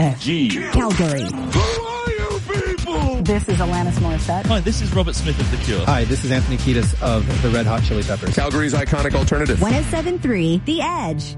KFG. Calgary. Who are you people? This is Alanis Morissette. Hi, this is Robert Smith of The Cure. Hi, this is Anthony Kiedis of the Red Hot Chili Peppers. Calgary's iconic alternative. 107.3 The Edge.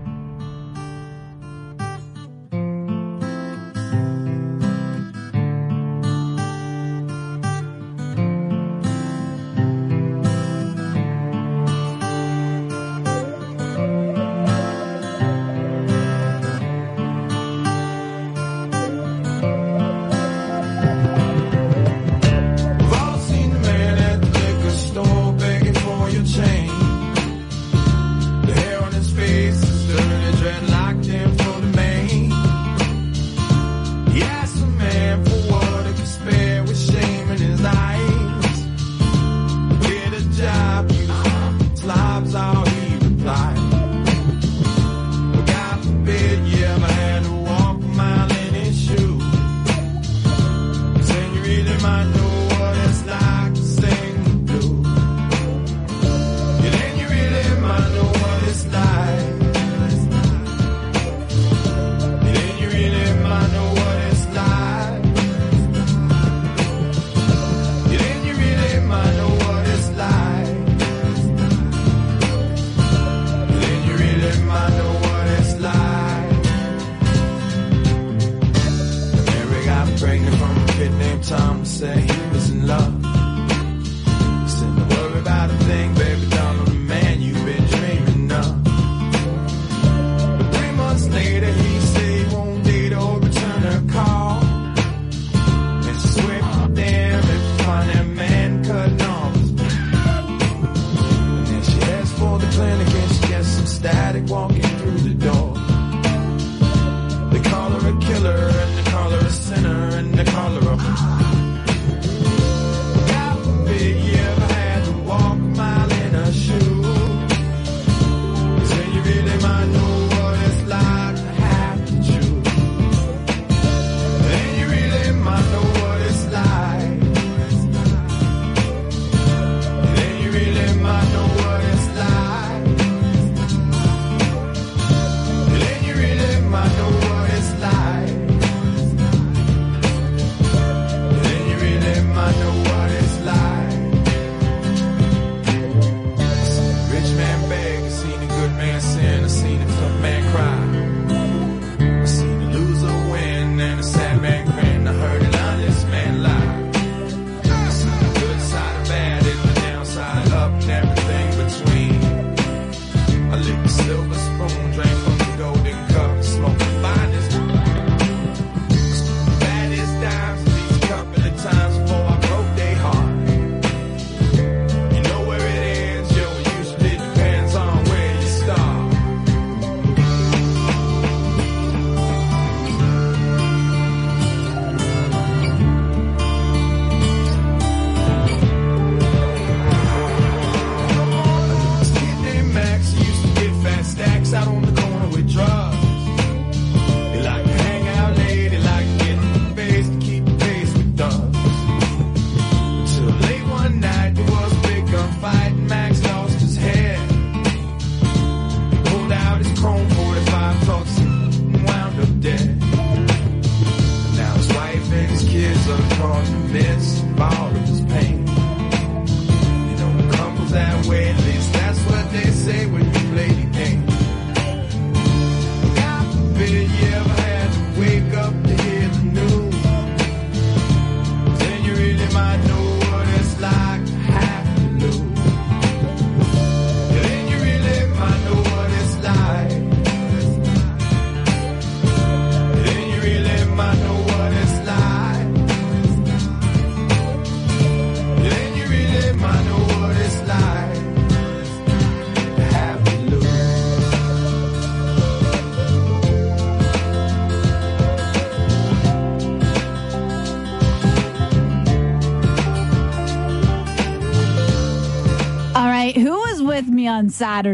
On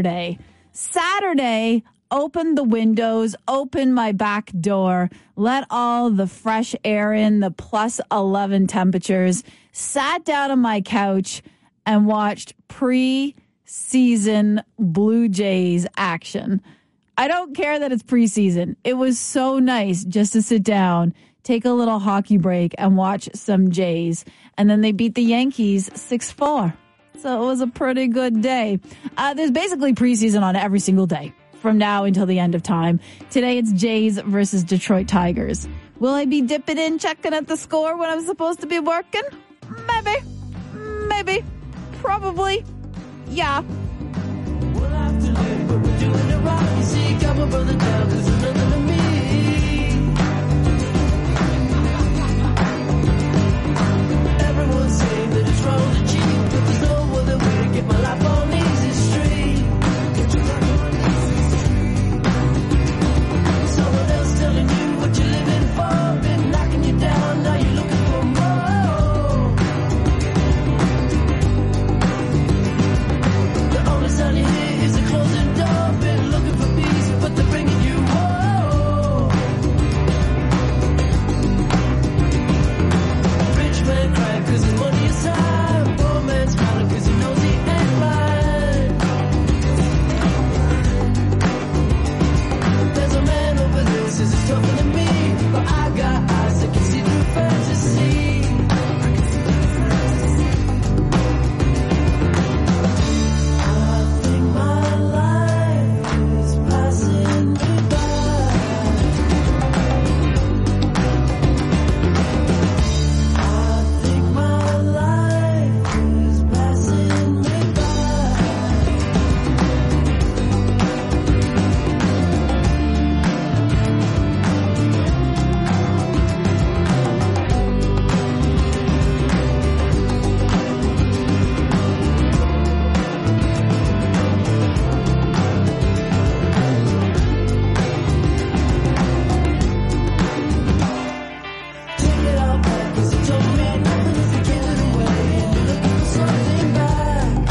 Saturday, opened the windows, opened my back door, let all the fresh air in, the plus 11 temperatures, sat down on my couch and watched pre-season Blue Jays action. I don't care that it's preseason. It was so nice just to sit down, take a little hockey break, and watch some Jays. And then they beat the Yankees 6-4. So it was a pretty good day. There's basically preseason on every single day from now until the end of time. Today it's Jays versus Detroit Tigers. Will I be dipping in, checking at the score when I'm supposed to be working? Maybe. Probably. Yeah. We'll have to live, but we're doing it right. You see, got my brother down, cause there's nothing to me. Everyone's saying that it's wrong to cheat, but there's no other way to get my life on easy street. Someone else telling you what you're living for, been knocking you down, now you're looking for more. The only sign you hear is a closing door, been looking for peace, but they're bringing you more. Rich man cry cause his money is high, poor man smiling cause he knows he ain't right. There's a man over there says it's tougher than me, but I got eyes that can see through fantasy. I think my life is passing me by. I think my life is passing me by. Take it all back, cause you told me nothing if you give it away, and you're looking for something back.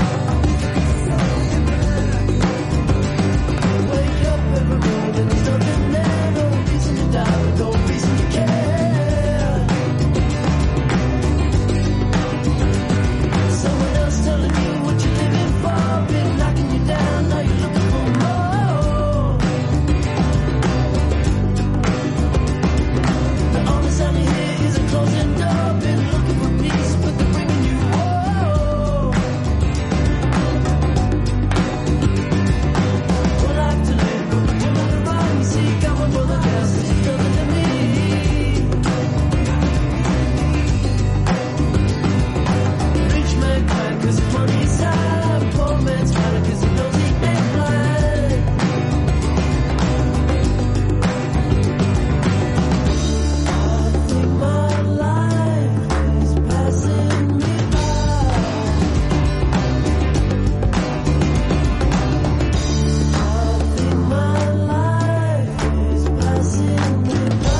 Wake up every morning and there's nothing there, no reason to doubt, no reason to care. Someone else telling you what you're living for, been knocking you down, now you're looking for more. The only sound you hear is a closing door, been looking for peace, but they're bringing you war. One life to live, but we're doing it right. You see, got my brother down, says he's nothing to me. Rich man crying cause his money is high, poor man smiling cause he knows he ain't right. I think my life is passing me by. I think my life is passing me by.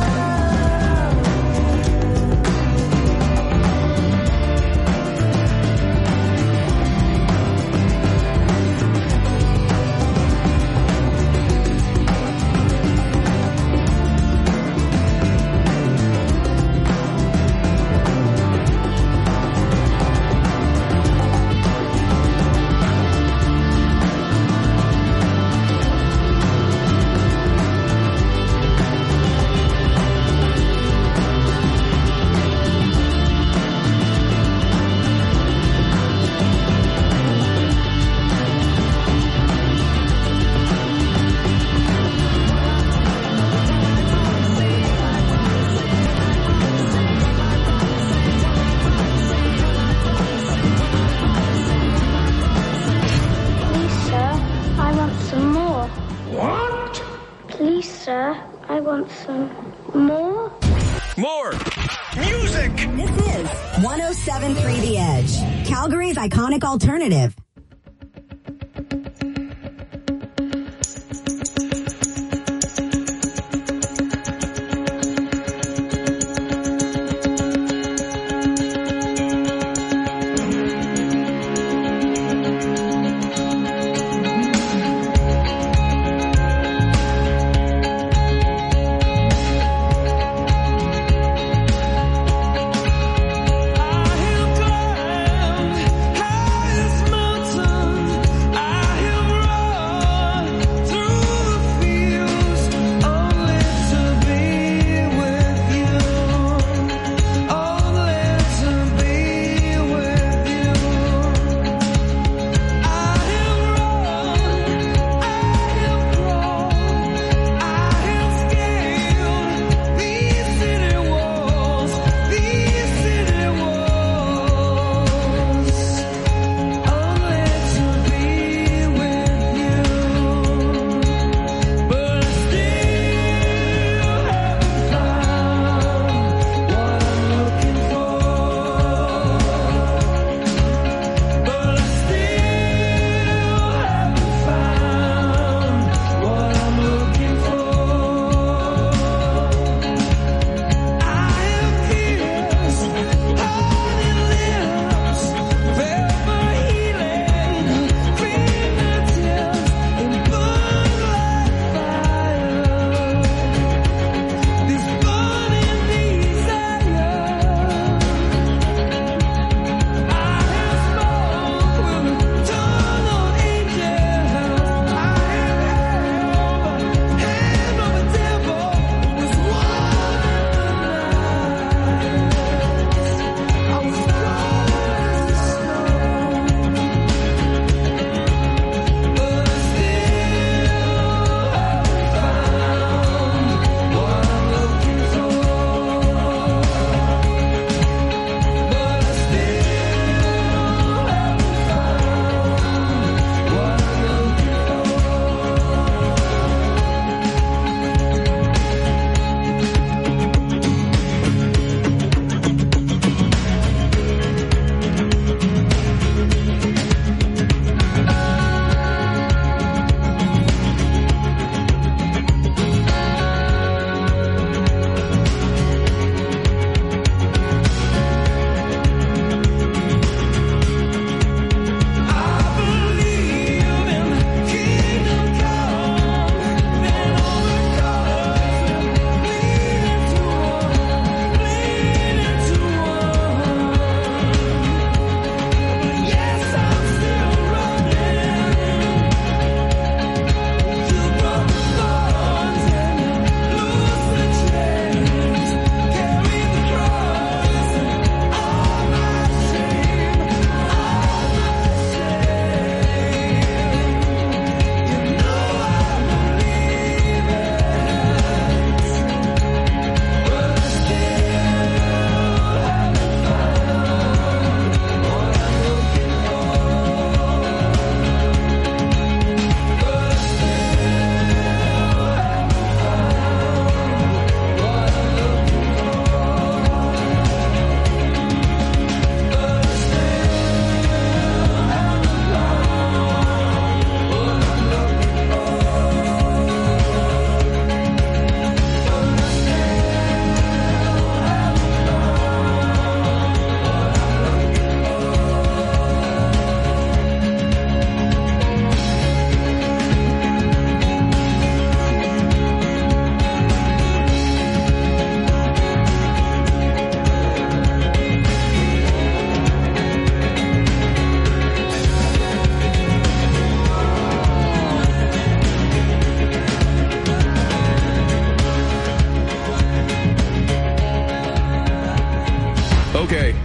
Please, sir, I want some more. What? Please, sir, I want some more. More music. This is 107.3 The Edge, Calgary's iconic alternative. I am glad, highest mountain.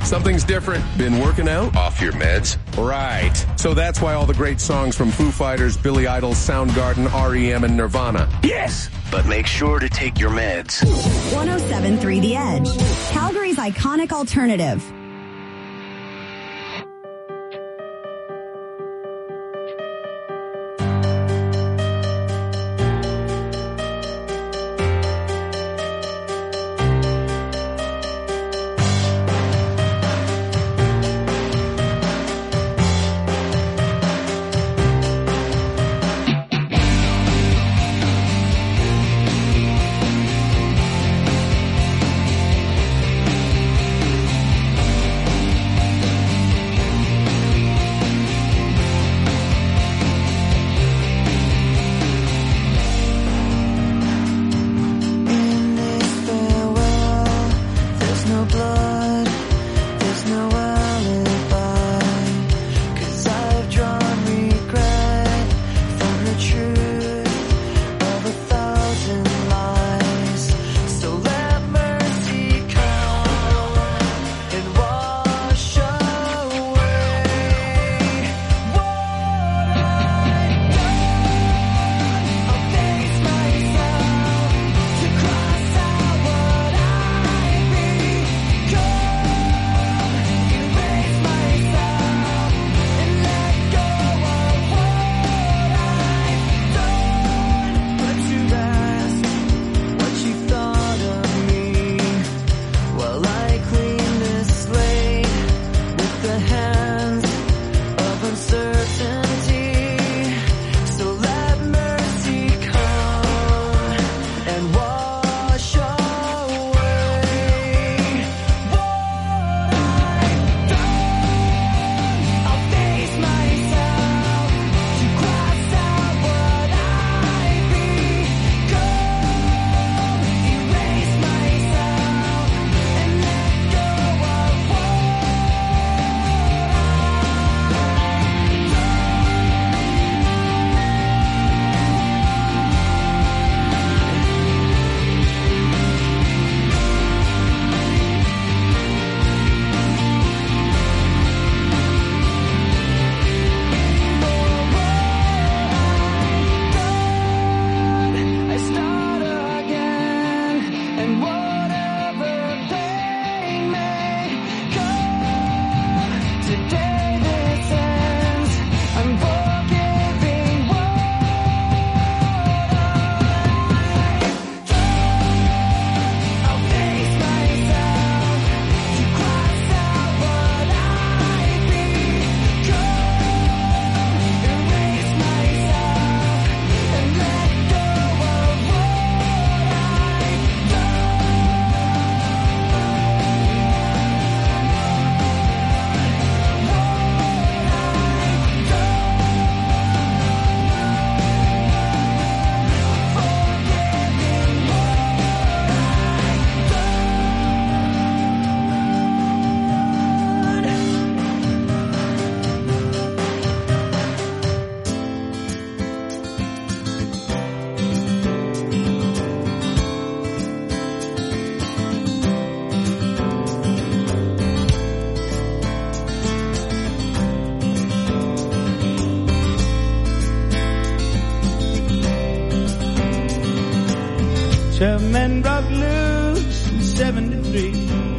Something's different. Been working out? Off your meds? Right. So that's why all the great songs from Foo Fighters, Billy Idol, Soundgarden, REM, and Nirvana. Yes, but make sure to take your meds. 107.3 The Edge, Calgary's iconic alternative. Seven men broke loose in 73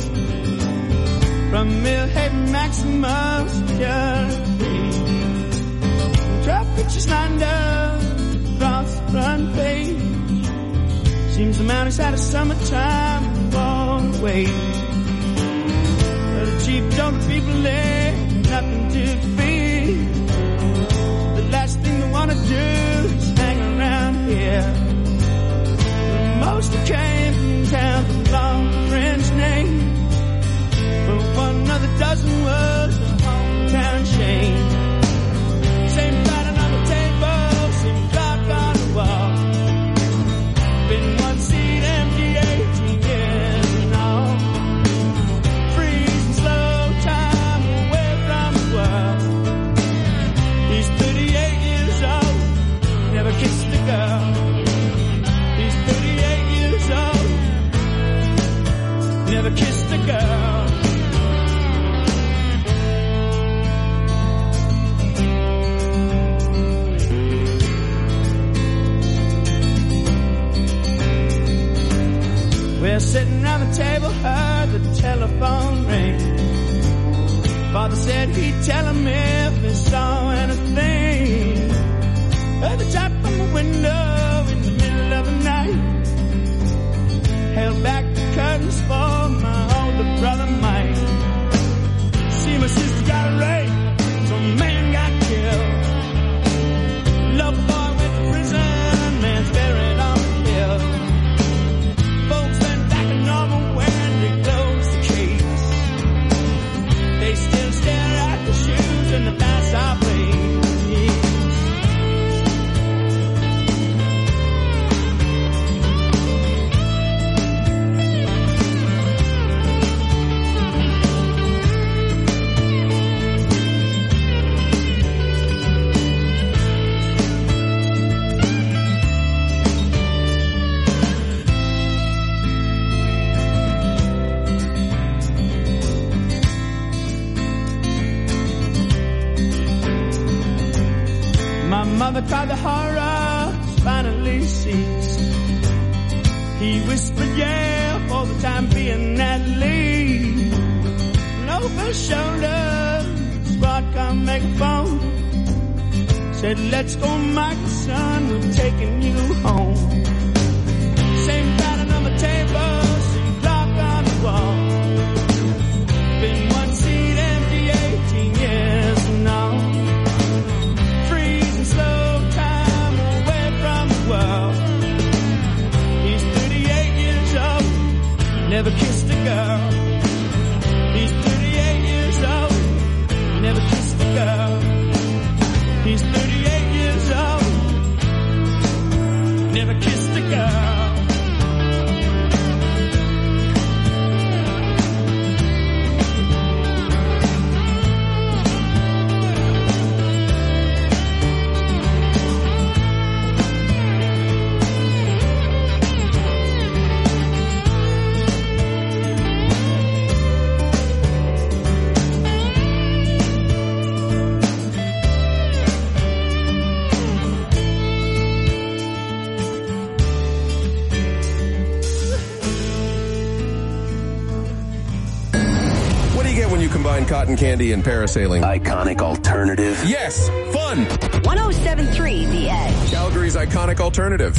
from Millhaven Maximum Security. Drop pictures lined up across the front page. Seems the mountains had a summertime all the way. But the chief told the people there nothing to fear. The last thing they wanna do is hang around here. Most who came from town with long French name, but one of the dozen was a hometown shame. Same pattern on the table, same clock on the wall. Been one seat empty 18 years and all. Freezing slow time away from the world. around the table heard the telephone ring. Father said he'd tell him if he saw anything. Heard the tap on the window in the middle of the night. Held back the curtains for my older brother Mike. See, my sister got raped, some man got killed. Love boy went to prison, man's buried on the hill. Folks went back to normal when they closed the case. They still stare at the shoes and the dance I played. Mother cried, the horror finally ceased. He whispered, yeah, for the time being at least. And over his shoulder, squad car make a phone. Said, let's go, Michael, son, we're taking you home. Same pattern on the table, same clock on the wall. Been one seat empty 18 years now. He's 38 years old, never kissed a girl. He's 38 years old, never kissed a girl. He's 38 years old, never kissed a girl. Cotton candy and parasailing. Iconic alternative. Yes, fun. 107.3 The Edge. Calgary's iconic alternative.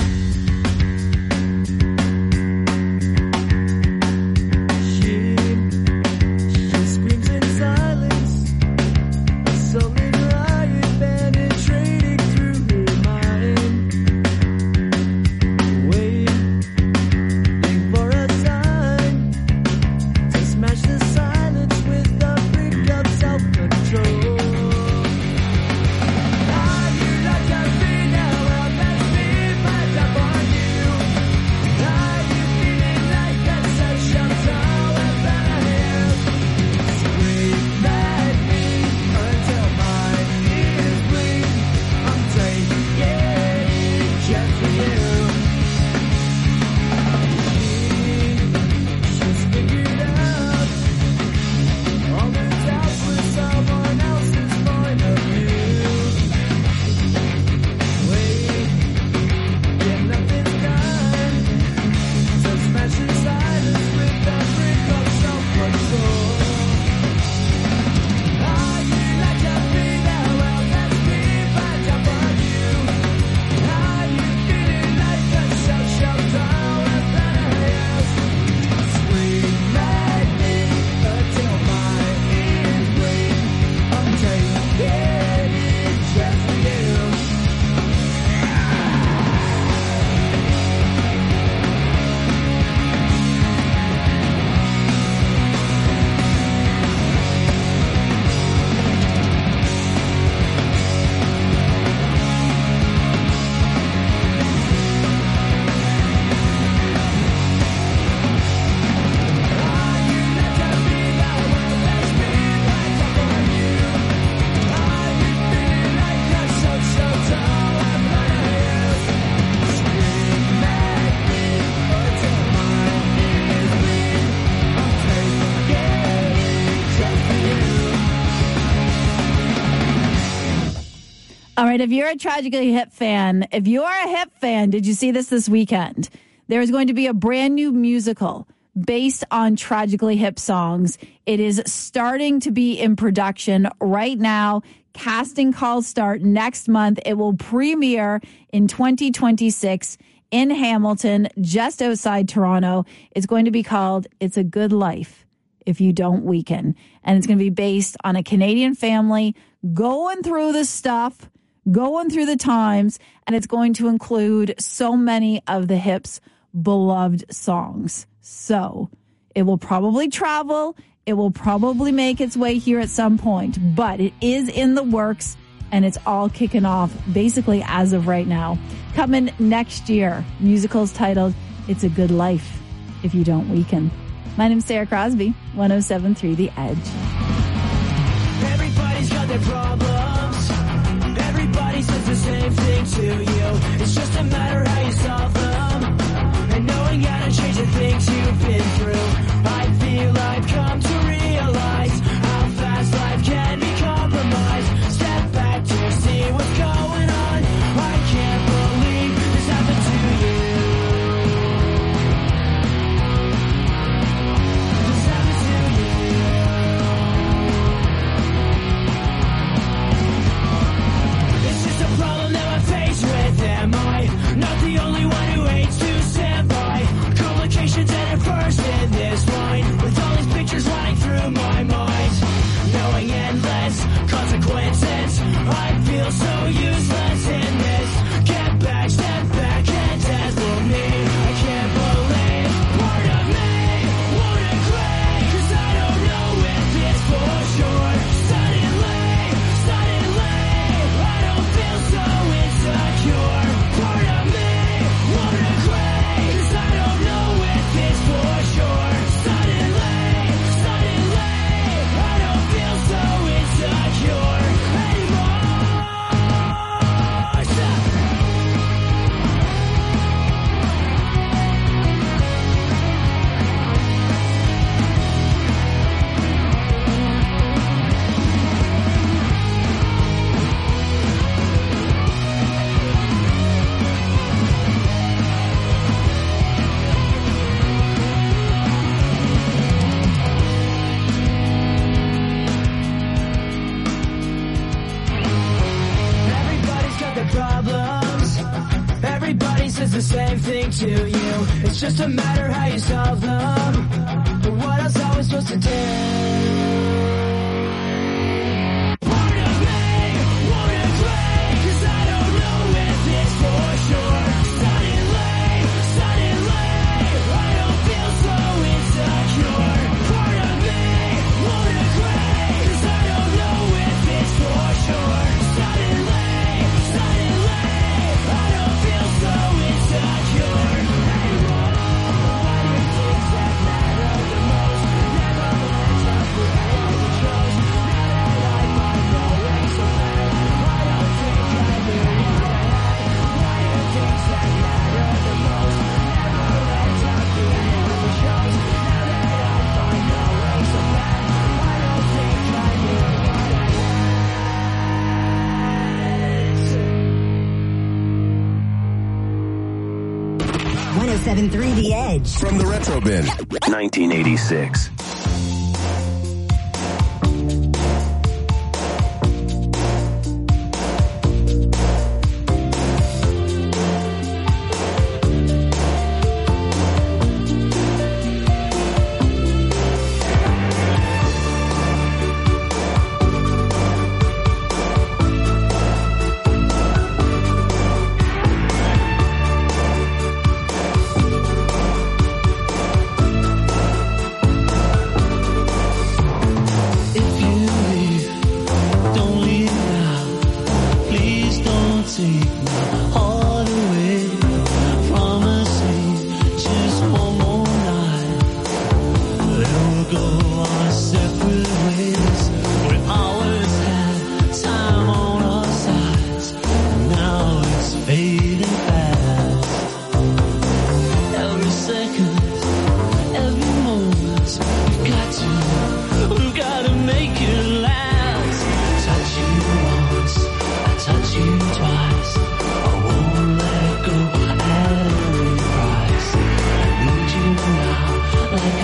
All right, if you're a Tragically Hip fan, did you see this weekend? There is going to be a brand new musical based on Tragically Hip songs. It is starting to be in production right now. Casting calls start next month. It will premiere in 2026 in Hamilton, just outside Toronto. It's going to be called It's a Good Life If You Don't Weaken. And it's going to be based on a Canadian family going through the stuff, going through the times, and it's going to include so many of the Hips' beloved songs. So it will probably travel. It will probably make its way here at some point, but it is in the works, and it's all kicking off basically as of right now. Coming next year, musicals titled It's a Good Life If You Don't Weaken. My name's Sarah Crosby, 107.3 The Edge. Everybody's got their problems. Everybody says the same thing to you. It's just a matter how you solve them. And knowing how to change the things you've been through. I feel I've come to realize how fast life can be compromised. Step back to see what's going on. I can't believe this happened to you. This happened to you. It's just a problem that I'm faced with. Am I not the only one who hates to stand by? Complications at first in this line, with all these pictures running through my mind, knowing endless consequences. I feel so useless in this. Get back, step back, and dazzle me. I can't believe part of me won't agree, 'cause I don't know if it's for sure. Suddenly, I don't feel so insecure. Part of me won't agree, 'cause I don't know if it's for sure. Suddenly, I don't feel so insecure anymore. Everybody's got their problems. Everybody says the same thing to you. It's just a matter how you solve them. But what else are we supposed to do? Part of me won't agree, 'cause I don't know if it's for sure. Suddenly, I don't feel so insecure. Part of me won't agree, 'cause I don't know if it's for sure. Suddenly, I don't feel so insecure anymore. Why do things that matter the most never match up with what you chose? Now that I find no way so bad, I don't think I knew what I had. Why do things that matter the most never match up with what you chose? Now that I find no way so bad, I don't think I knew what I had. 107.3 The Edge. From the Retro Bin. 1986. Like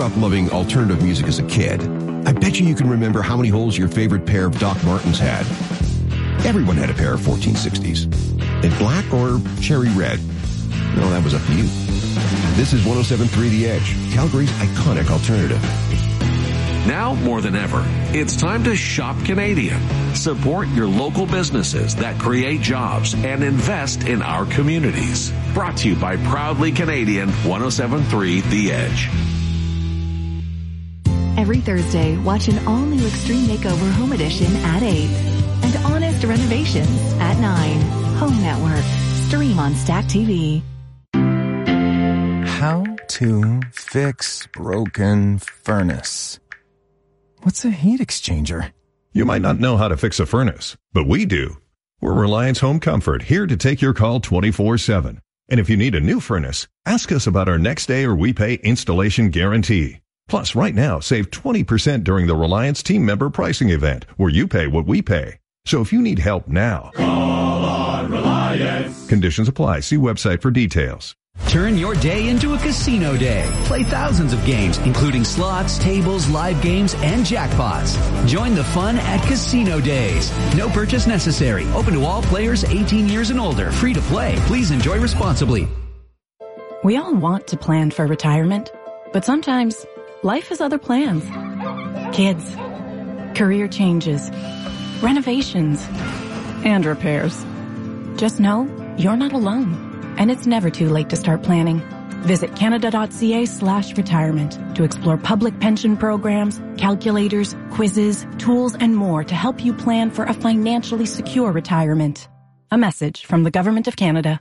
up loving alternative music as a kid, I bet you can remember how many holes your favorite pair of Doc Martens had. Everyone had a pair of 1460s. In black or cherry red. No, that was up to you. This is 107.3 The Edge, Calgary's iconic alternative. Now more than ever, it's time to shop Canadian. Support your local businesses that create jobs and invest in our communities. Brought to you by Proudly Canadian 107.3 The Edge. Every Thursday, watch an all-new Extreme Makeover Home Edition at 8 and Honest Renovations at 9. Home Network. Stream on Stack TV. How to fix broken furnace. What's a heat exchanger? You might not know how to fix a furnace, but we do. We're Reliance Home Comfort, here to take your call 24/7. And if you need a new furnace, ask us about our next day or we pay installation guarantee. Plus, right now, save 20% during the Reliance team member pricing event, where you pay what we pay. So if you need help now, call on Reliance. Conditions apply. See website for details. Turn your day into a casino day. Play thousands of games, including slots, tables, live games, and jackpots. Join the fun at Casino Days. No purchase necessary. Open to all players 18 years and older. Free to play. Please enjoy responsibly. We all want to plan for retirement, but sometimes life has other plans. Kids, career changes, renovations, and repairs. Just know you're not alone. And it's never too late to start planning. Visit canada.ca/retirement to explore public pension programs, calculators, quizzes, tools, and more to help you plan for a financially secure retirement. A message from the Government of Canada.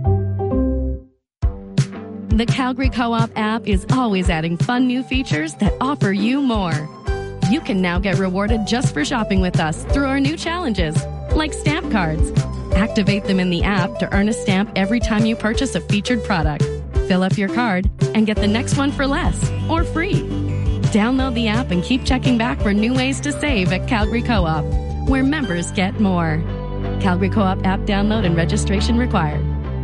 The Calgary Co-op app is always adding fun new features that offer you more. You can now get rewarded just for shopping with us through our new challenges, like stamp cards. Activate them in the app to earn a stamp every time you purchase a featured product. Fill up your card and get the next one for less or free. Download the app and keep checking back for new ways to save at Calgary Co-op, where members get more. Calgary Co-op app download and registration required.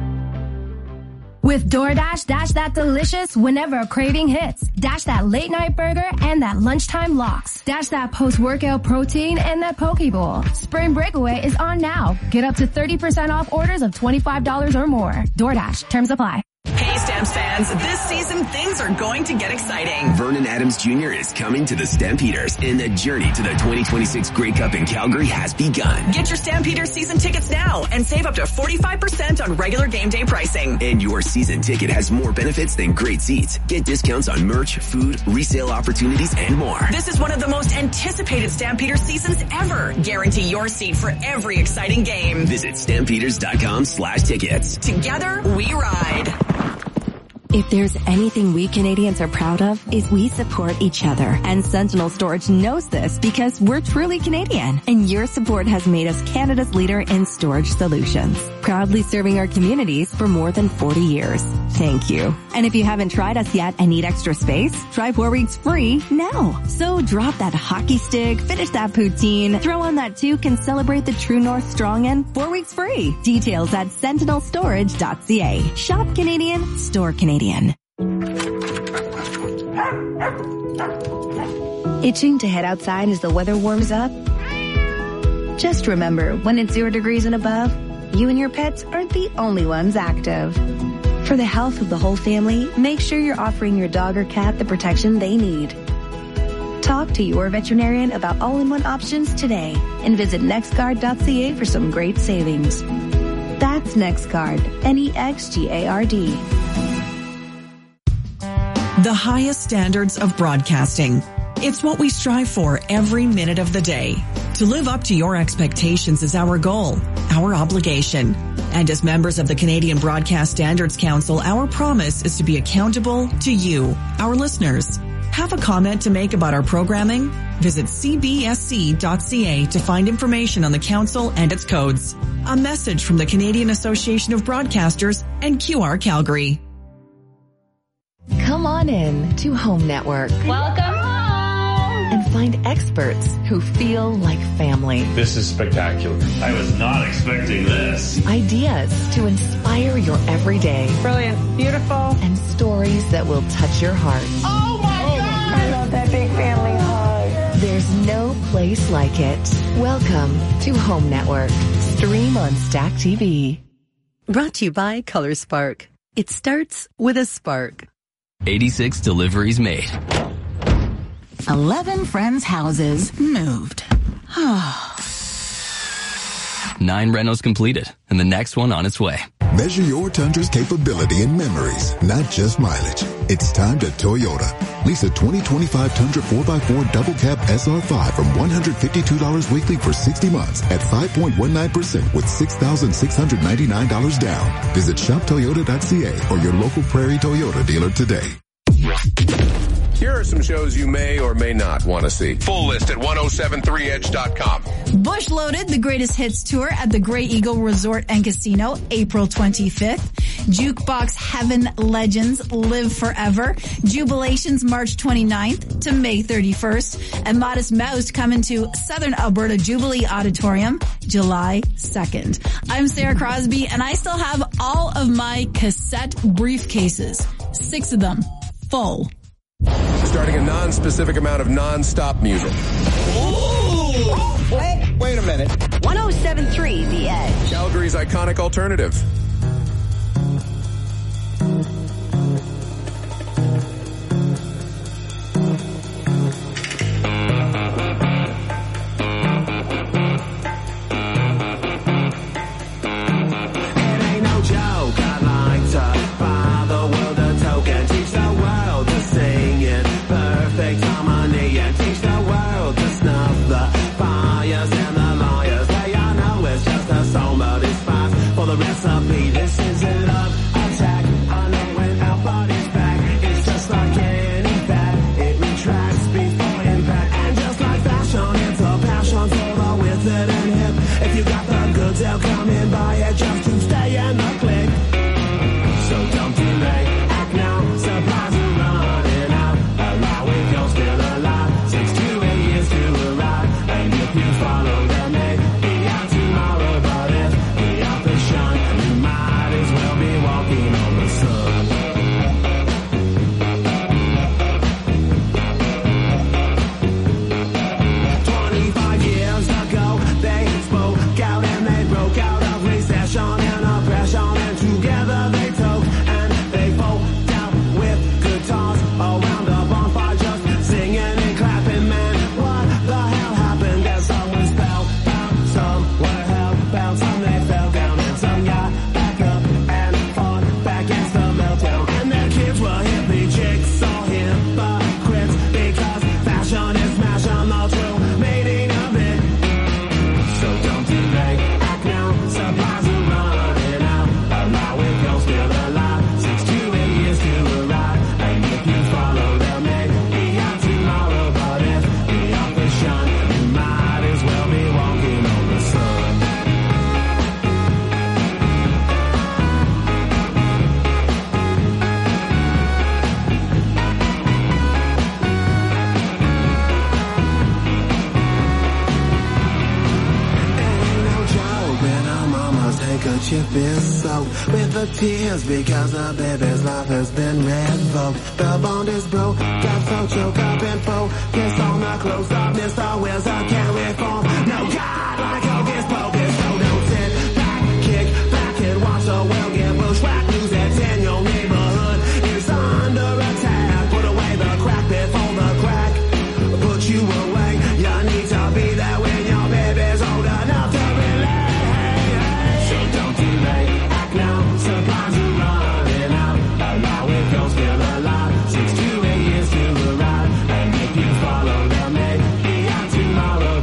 With DoorDash, dash that delicious whenever a craving hits. Dash that late night burger and that lunchtime lox. Dash that post-workout protein and that poke bowl. Spring Breakaway is on now. Get up to 30% off orders of $25 or more. DoorDash. Terms apply. Hey, Stamps fans, this season things are going to get exciting. Vernon Adams Jr. is coming to the Stampeders, and the journey to the 2026 Grey Cup in Calgary has begun. Get your Stampeders season tickets now and save up to 45% on regular game day pricing. And your season ticket has more benefits than great seats. Get discounts on merch, food, resale opportunities, and more. This is one of the most anticipated Stampeders seasons ever. Guarantee your seat for every exciting game. Visit stampeders.com/tickets. Together, we ride. If there's anything we Canadians are proud of, is we support each other. And Sentinel Storage knows this because we're truly Canadian. And your support has made us Canada's leader in storage solutions. Proudly serving our communities for more than 40 years. Thank you. And if you haven't tried us yet and need extra space, try 4 weeks free now. So drop that hockey stick, finish that poutine, throw on that toque, and celebrate the True North Strong in 4 weeks free. Details at sentinelstorage.ca. Shop Canadian, store Canadian. Itching to head outside as the weather warms up? Just remember, when it's 0 degrees and above, you and your pets aren't the only ones active. For the health of the whole family, make sure you're offering your dog or cat the protection they need. Talk to your veterinarian about all-in-one options today and visit nextguard.ca for some great savings. That's NextGuard, NEXGARD. The highest standards of broadcasting. It's what we strive for every minute of the day. To live up to your expectations is our goal, our obligation. And as members of the Canadian Broadcast Standards Council, our promise is to be accountable to you, our listeners. Have a comment to make about our programming? Visit cbsc.ca to find information on the council and its codes. A message from the Canadian Association of Broadcasters and QR Calgary. Come on in to Home Network. Welcome home! And find experts who feel like family. This is spectacular. I was not expecting this. Ideas to inspire your everyday. Brilliant. Beautiful. And stories that will touch your heart. Oh my God! no place like it. Welcome to Home Network. Stream on Stack TV. Brought to you by Color Spark. It starts with a spark. 86 deliveries made. 11 friends' houses moved. 9 renos completed, and the next one on its way. Measure your Tundra's capability in memories, not just mileage. It's time to Toyota. Lease a 2025 Tundra 4x4 double cab SR5 from $152 weekly for 60 months at 5.19% with $6,699 down. Visit shoptoyota.ca or your local Prairie Toyota dealer today. Here are some shows you may or may not want to see. Full list at 1073edge.com. Bush Loaded, the Greatest Hits Tour at the Grey Eagle Resort and Casino, April 25th. Jukebox Heaven Legends Live Forever. Jubilations, March 29th to May 31st. And Modest Mouse coming to Southern Alberta Jubilee Auditorium, July 2nd. I'm Sarah Crosby, and I still have all of my cassette briefcases. 6 of them, full. Starting a non-specific amount of non-stop music. Wait a minute. 107.3 The Edge. Calgary's iconic alternative. Chip is soaked with the tears because the baby's life has been revoked. The bond is broke, got so choked up and focused on the close up. Mr. Wills, I can't reform. No God like hocus pocus. So don't sit back, kick back and watch the world get bushwhacked. News that's in your neighborhood is under attack. Put away the crack before the crack put you away. You need to be there when your baby's old enough to relax. So don't delay, act now, supplies are running out. Allow it, go still alive. 6 to 8 years to arrive. And if you follow them, maybe out tomorrow.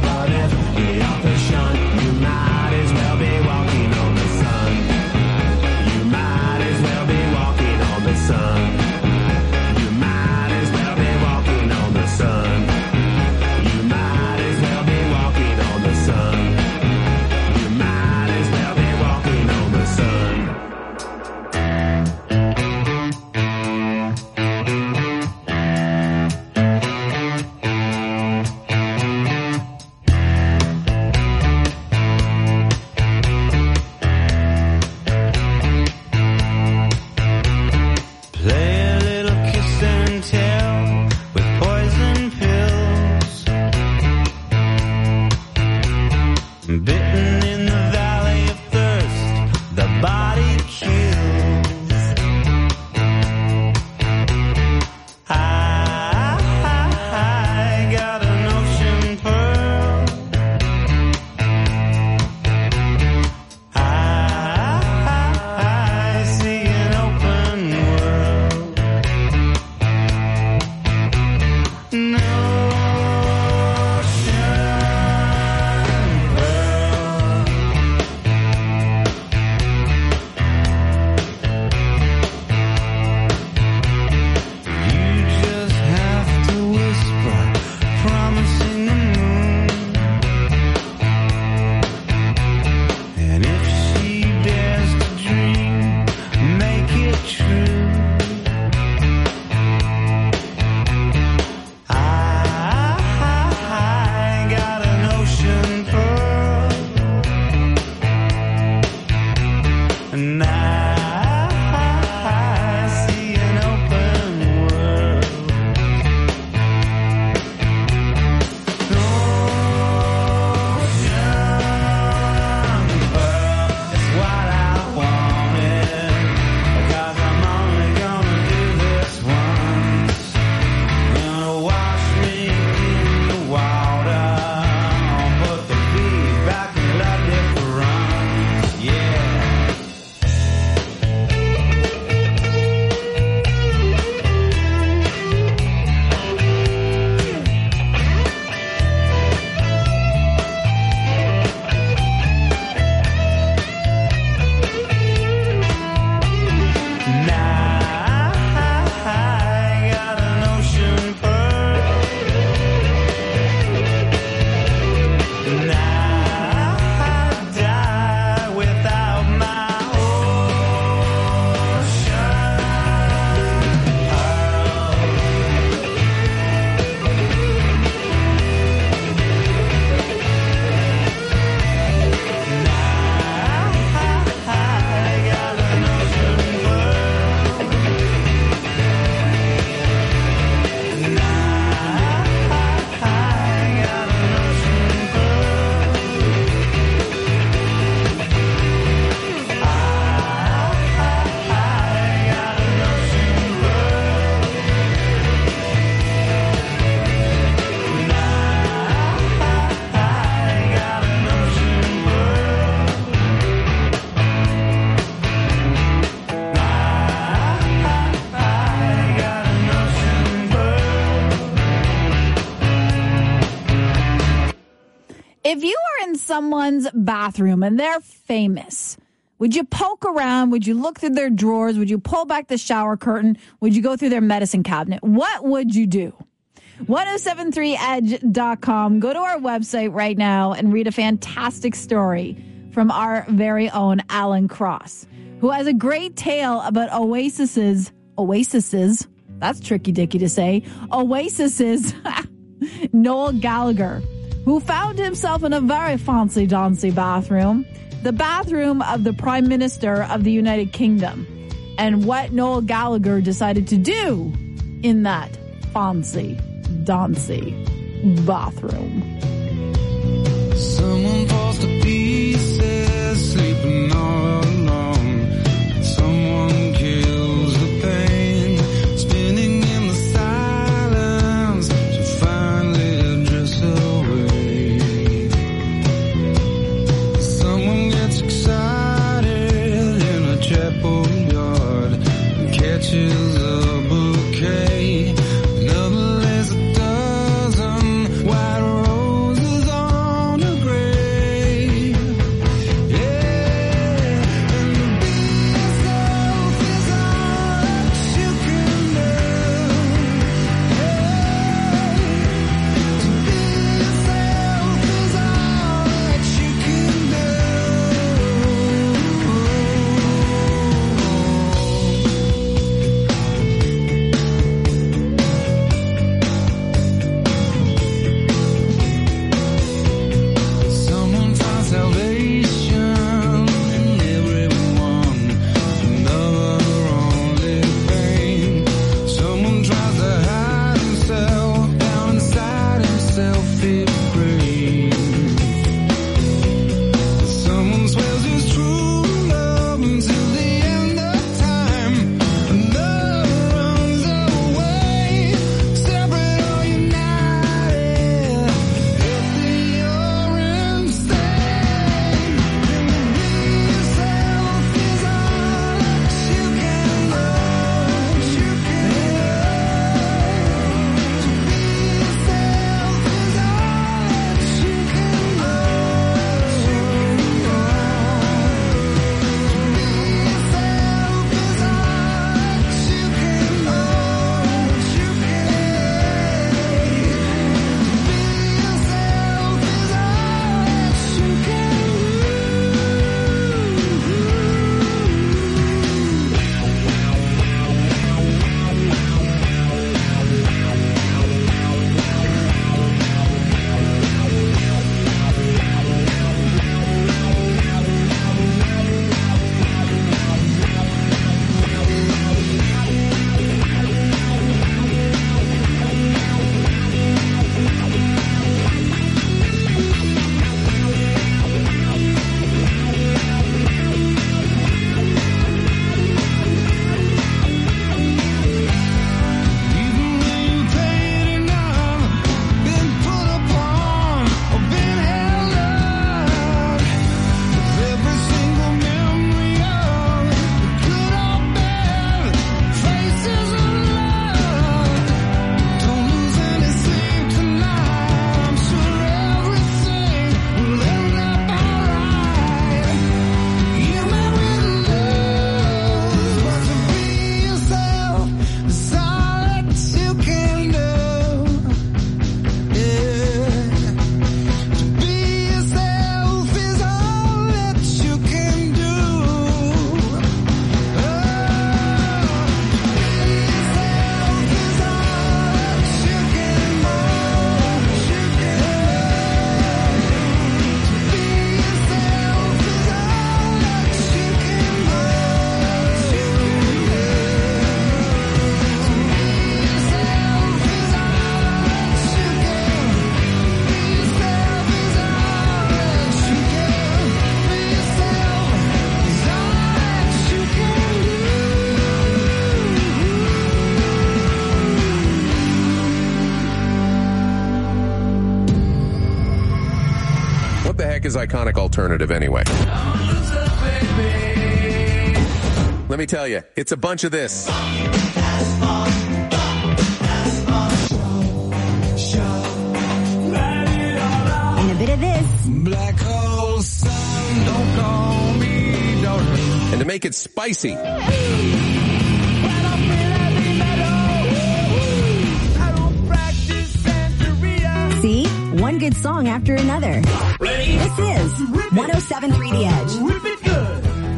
If you are in someone's bathroom and they're famous, would you poke around? Would you look through their drawers? Would you pull back the shower curtain? Would you go through their medicine cabinet? What would you do? 1073edge.com. Go to our website right now and read a fantastic story from our very own Alan Cross, who has a great tale about Oasis's, that's tricky dicky to say, Oasis's Noel Gallagher, who found himself in a very fancy-dancy bathroom, the bathroom of the Prime Minister of the United Kingdom, and what Noel Gallagher decided to do in that fancy-dancy bathroom. Someone falls to pieces, sleeping all alone. Someone kills the pain, spinning in the silence to finally drift away. Someone gets excited in a chapel yard and catches a bouquet. Another lays a dozen white roses on a grave. Yeah, and to be yourself is all that you can do. Yeah, to be yourself is all that you can do. Someone finds salvation in everyone, another only pain. Someone tries to hide himself down inside himself, it breaks. Someone swears his true love until the end of time. Another runs away, separate or united. Healthy or insane, and to be yourself is all that you can do. To be yourself is all that you can do. What the heck is Iconic Alternative anyway? Let me tell you, it's a bunch of this. In a bit of this. Black hole sun, don't call me daughter. And to make it spicy, See? One good song after another. Ready? This is 107.3 The Edge. Whip it good.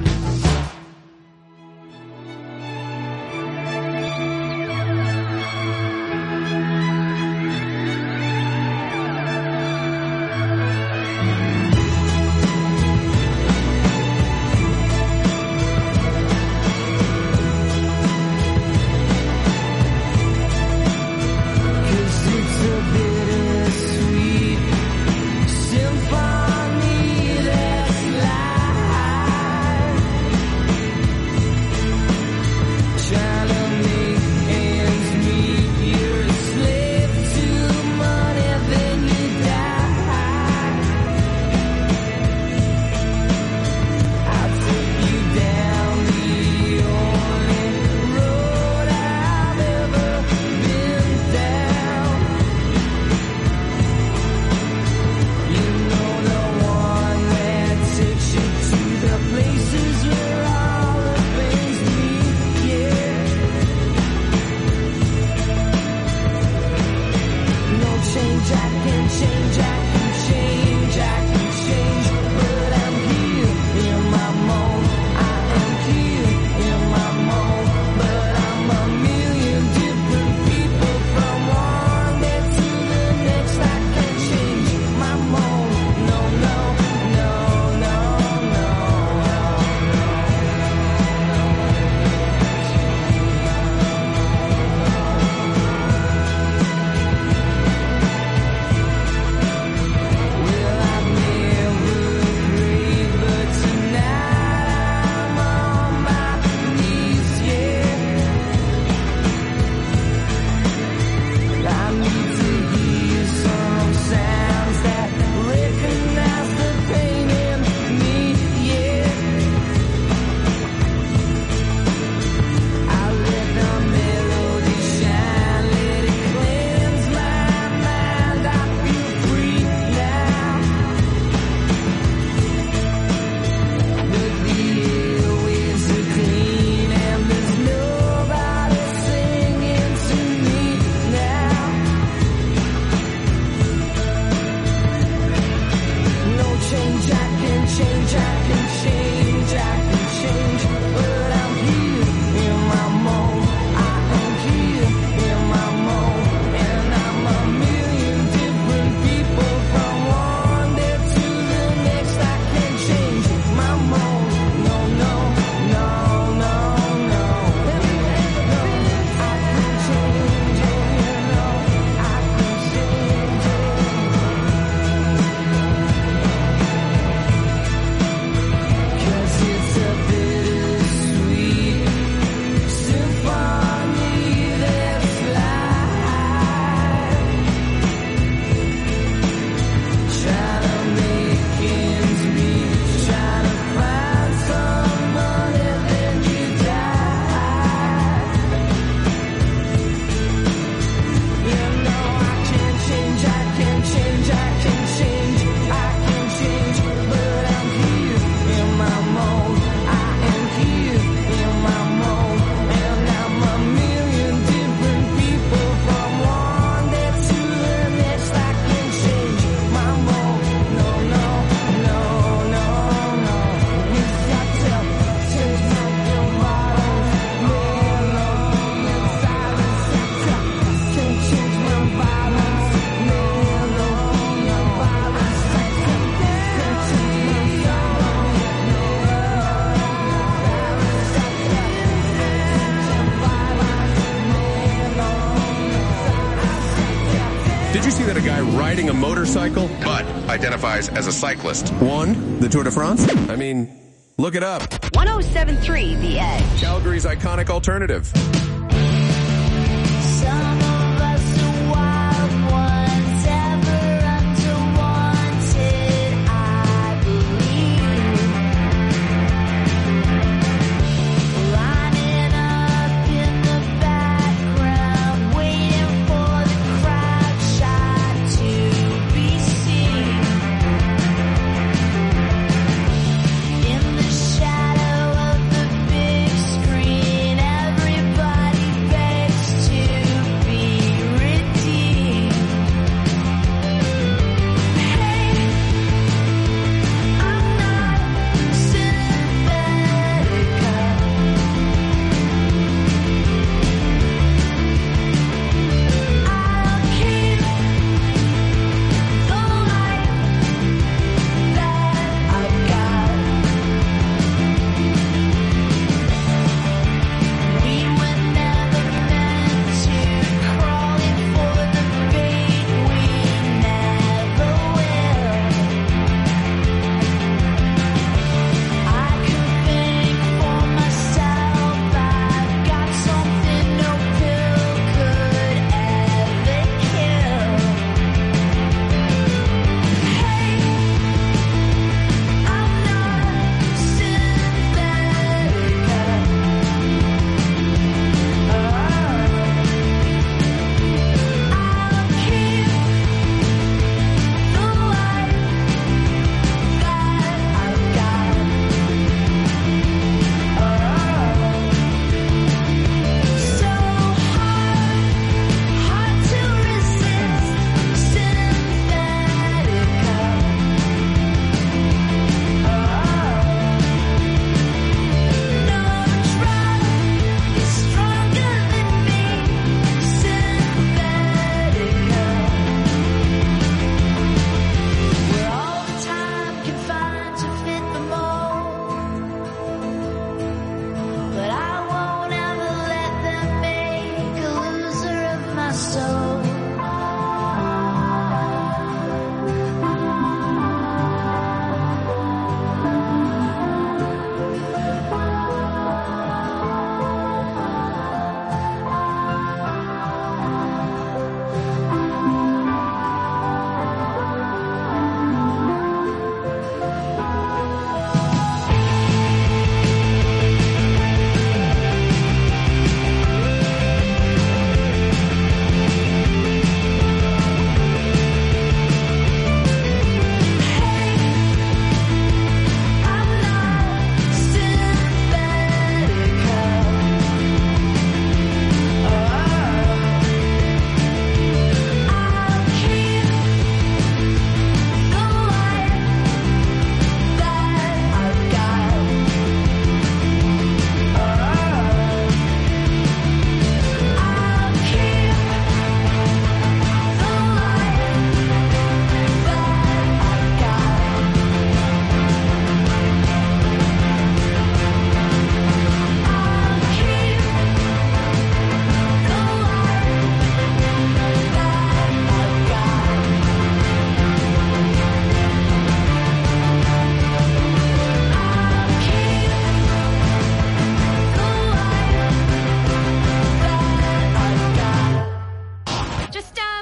that a guy riding a motorcycle but identifies as a cyclist won the Tour de France? I mean, look it up. 107.3 The Edge. Calgary's iconic alternative.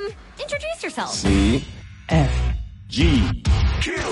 Introduce yourself. C F G. Kill.